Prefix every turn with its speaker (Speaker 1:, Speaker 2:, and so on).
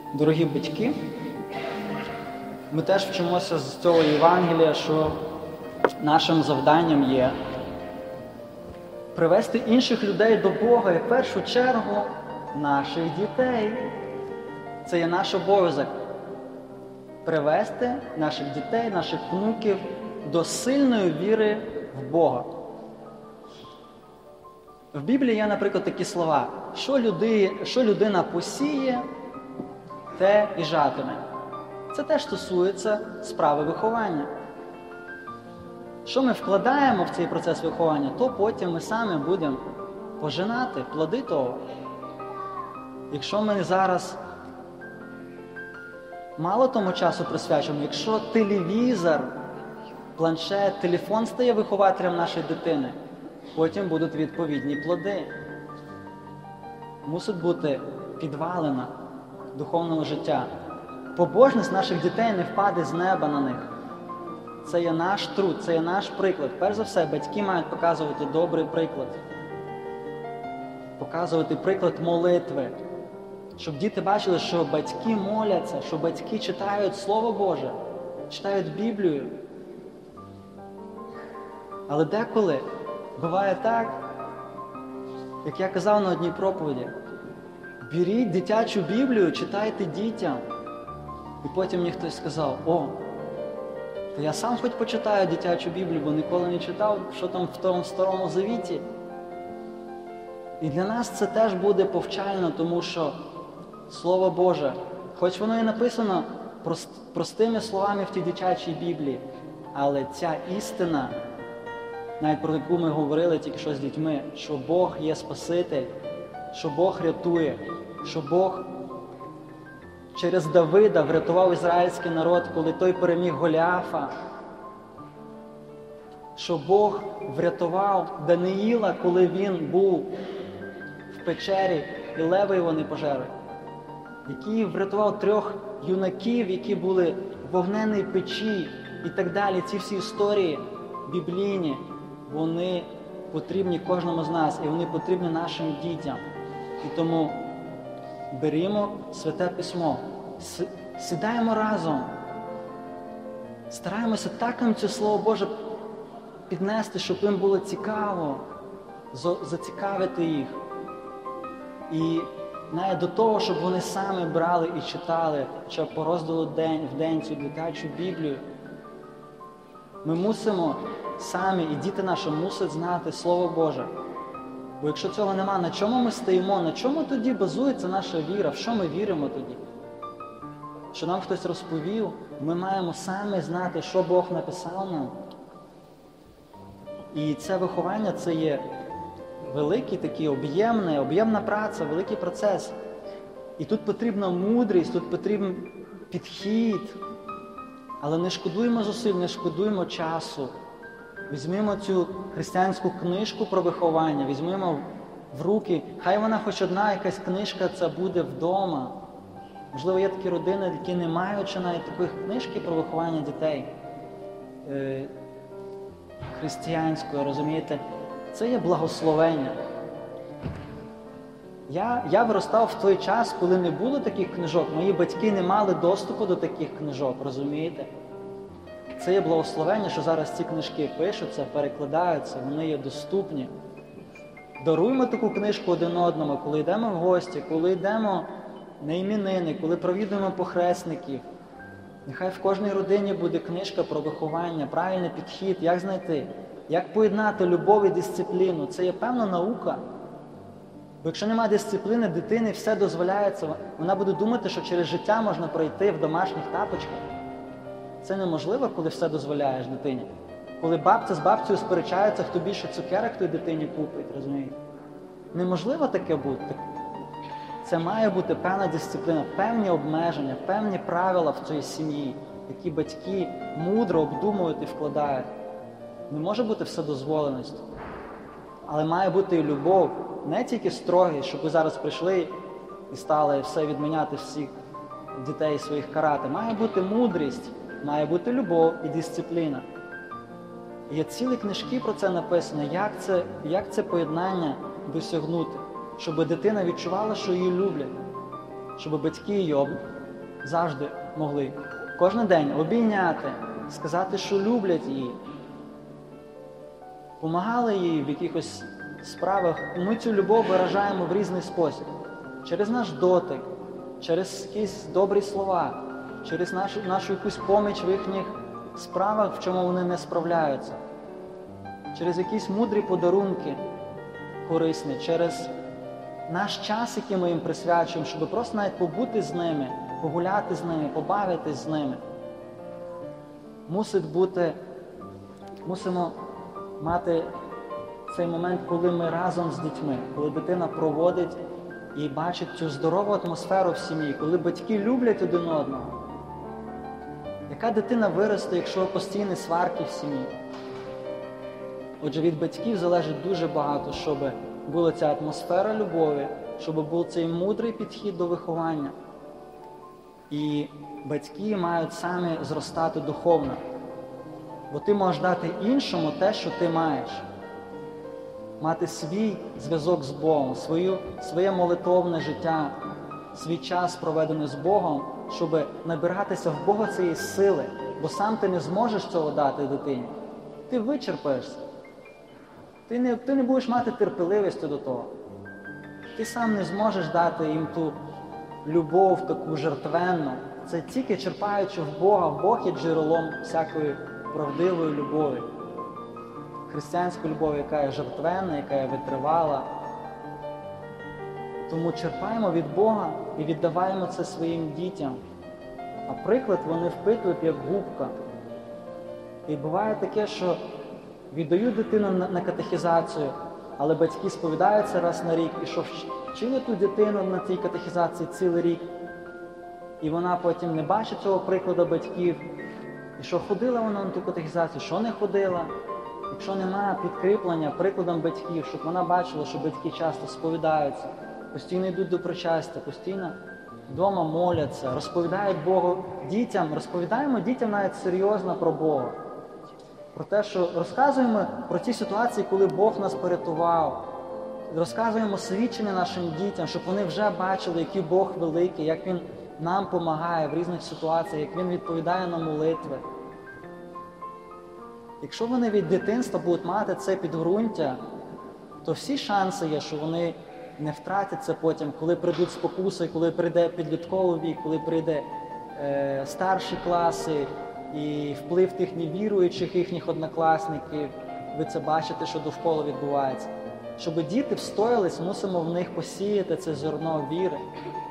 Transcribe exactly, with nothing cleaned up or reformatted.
Speaker 1: Дорогі батьки, ми теж вчимося з цього Євангелія, що нашим завданням є привести інших людей до Бога і в першу чергу наших дітей. Це є наш обов'язок – привести наших дітей, наших внуків до сильної віри в Бога. В Біблії є, наприклад, такі слова: що, люди, що людина посіє, те і жатиме. Це теж стосується справи виховання. Що ми вкладаємо в цей процес виховання, то потім ми самі будемо пожинати плоди того. Якщо ми зараз мало тому часу присвячуємо, якщо телевізор, планшет, телефон стає вихователем нашої дитини, потім будуть відповідні плоди. Мусить бути підвалина духовного життя. Побожність наших дітей не впаде з неба на них. Це є наш труд, це є наш приклад. Перш за все, батьки мають показувати добрий приклад. Показувати приклад молитви. Щоб діти бачили, що батьки моляться, що батьки читають Слово Боже, читають Біблію. Але деколи буває так, як я казав на одній проповіді: беріть дитячу Біблію, читайте дітям. І потім мені хтось сказав: о, то я сам хоч почитаю дитячу Біблію, бо ніколи не читав, що там в тому Старому Завіті. І для нас це теж буде повчально, тому що Слово Боже, хоч воно і написано прост, простими словами в тій дитячій Біблії, але ця істина, навіть про яку ми говорили тільки що з дітьми, що Бог є Спаситель, що Бог рятує, що Бог через Давида врятував ізраїльський народ, коли той переміг Голіафа, що Бог врятував Даниїла, коли він був в печері і леви його не пожерли, який врятував трьох юнаків, які були в вогненій печі і так далі. Ці всі історії біблійні, вони потрібні кожному з нас, і вони потрібні нашим дітям. І тому берімо Святе Письмо, сідаємо разом, стараємося так їм це Слово Боже піднести, щоб їм було цікаво, зацікавити їх. І навіть до того, щоб вони самі брали і читали, хоча б по розділу день, в день цю дитячу Біблію. Ми мусимо самі, і діти наші мусять знати Слово Боже. Бо якщо цього нема, на чому ми стоїмо, на чому тоді базується наша віра, в що ми віримо тоді? Що нам хтось розповів, ми маємо самі знати, що Бог написав нам. І це виховання, це є великий такий об'ємний, об'ємна праця, великий процес. І тут потрібна мудрість, тут потрібен підхід. Але не шкодуємо зусиль, не шкодуємо часу. Візьмемо цю християнську книжку про виховання, візьмемо в руки, хай вона хоч одна якась книжка це буде вдома. Можливо, є такі родини, які не мають ще навіть такої книжки про виховання дітей. Е, християнської, розумієте? Це є благословення. Я, я виростав в той час, коли не було таких книжок. Мої батьки не мали доступу до таких книжок, розумієте? Це є благословення, що зараз ці книжки пишуться, перекладаються, вони є доступні. Даруємо таку книжку один одному, коли йдемо в гості, коли йдемо на іменини, коли провідуємо похресників. Нехай в кожній родині буде книжка про виховання, правильний підхід, як знайти, як поєднати любов і дисципліну. Це є певна наука. Бо якщо немає дисципліни, дитині все дозволяється, вона буде думати, що через життя можна пройти в домашніх тапочках. Це неможливо, коли все дозволяєш дитині. Коли бабця з бабцею сперечаються, хто більше цукерок той дитині купить, розумієте? Неможливо таке бути. Це має бути певна дисципліна, певні обмеження, певні правила в цій сім'ї, які батьки мудро обдумують і вкладають. Не може бути вседозволеність. Але має бути і любов, не тільки строгість, щоб ви зараз прийшли і стали все відміняти, всіх дітей своїх карати. Має бути мудрість, має бути любов і дисципліна. І є цілі книжки про це написано, як це, як це поєднання досягнути, щоб дитина відчувала, що її люблять, щоб батьки її завжди могли кожен день обійняти, сказати, що люблять її, помагали їй в якихось справах. Ми цю любов виражаємо в різний спосіб. Через наш дотик, через якісь добрі слова, через нашу, нашу якусь поміч в їхніх справах, в чому вони не справляються, через якісь мудрі подарунки корисні, через наш час, який ми їм присвячуємо, щоб просто навіть побути з ними, погуляти з ними, побавитись з ними. Мусить бути, мусимо мати цей момент, коли ми разом з дітьми, коли дитина проводить і бачить цю здорову атмосферу в сім'ї, коли батьки люблять один одного. Яка дитина виросте, якщо постійні сварки в сім'ї? Отже, від батьків залежить дуже багато, щоб була ця атмосфера любові, щоб був цей мудрий підхід до виховання. І батьки мають самі зростати духовно. Бо ти можеш дати іншому те, що ти маєш. Мати свій зв'язок з Богом, свою, своє молитовне життя, свій час, проведений з Богом, щоб набиратися в Бога цієї сили, бо сам ти не зможеш цього дати дитині. Ти вичерпаєшся. Ти не, ти не будеш мати терпеливості до того. Ти сам не зможеш дати їм ту любов таку жертвенну. Це тільки черпаючи в Бога. Бог є джерелом всякої правдивої любові. Християнської любові, яка є жертвенна, яка є витривала. Тому черпаємо від Бога і віддаваємо це своїм дітям. А приклад вони впитують, як губка. І буває таке, що віддають дитину на, на катехізацію, але батьки сповідаються раз на рік, і що вчили ту дитину на цій катехізації цілий рік, і вона потім не бачить цього прикладу батьків, і що ходила вона на ту катехізацію, що не ходила. Якщо немає підкріплення прикладом батьків, щоб вона бачила, що батьки часто сповідаються, постійно йдуть до причастя, постійно вдома моляться, розповідають Богу дітям, розповідаємо дітям навіть серйозно про Бога. Про те, що розказуємо про ті ситуації, коли Бог нас порятував. Розказуємо свідчення нашим дітям, щоб вони вже бачили, який Бог великий, як Він нам допомагає в різних ситуаціях, як Він відповідає на молитви. Якщо вони від дитинства будуть мати це підґрунтя, то всі шанси є, що вони не втратять це потім, коли прийдуть спокуси, коли прийде підлітковий вік, коли прийде е, старші класи і вплив тих невіруючих їхніх однокласників. Ви це бачите, що довкола відбувається. Щоб діти встоялись, мусимо в них посіяти це зерно віри.